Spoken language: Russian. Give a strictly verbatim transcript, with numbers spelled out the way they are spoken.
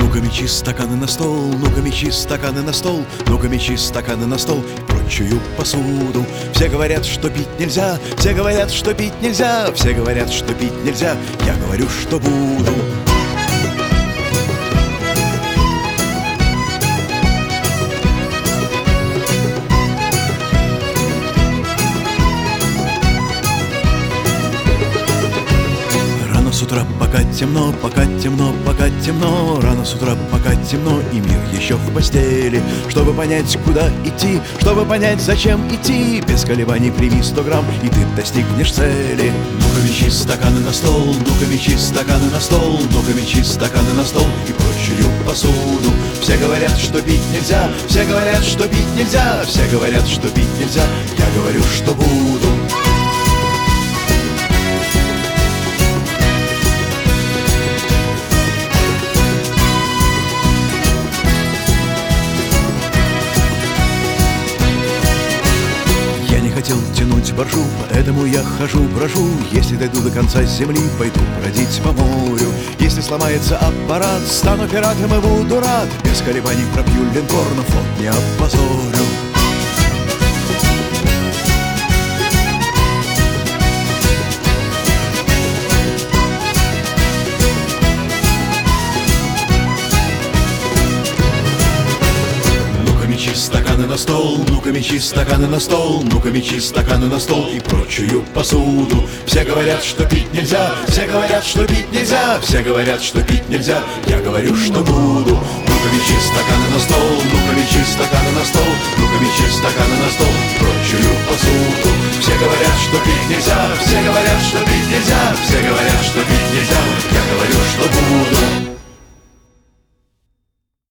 Ну-ка мечи стаканы на стол, ну-ка мечи стаканы на стол, ну-ка мечи стаканы на стол и прочую посуду. Все говорят, что пить нельзя, все говорят, что пить нельзя, все говорят, что пить нельзя, я говорю, что буду. С утра пока темно, пока темно, пока темно. Рано с утра пока темно, и мир еще в постели. Чтобы понять, куда идти, чтобы понять, зачем идти, без колебаний прими сто грамм, и ты достигнешь цели. Ну-ка мечи стаканы на стол, ну-ка мечи стаканы на стол, ну-ка мечи стаканы на стол и прочую посуду. Все говорят, что пить нельзя, все говорят, что пить нельзя, все говорят, что пить нельзя, я говорю, что буду. Хотел тянуть боржу, поэтому я хожу, брожу. Если дойду до конца земли, пойду бродить по морю. Если сломается аппарат, стану пиратом и буду рад. Без колебаний пропью линкор, но флот не опозорю. Мечи стаканы на стол, ну-ка мечи стаканы на стол, ну-ка мечи стаканы на стол и прочую посуду. Все говорят, что пить нельзя, все говорят, что пить нельзя, все говорят, что пить нельзя, я говорю, что буду. Ну-ка мечи стаканы на стол, ну-ка мечи стаканы на стол, ну-ка мечи стаканы на стол и прочую посуду. Все говорят, что пить нельзя, все говорят,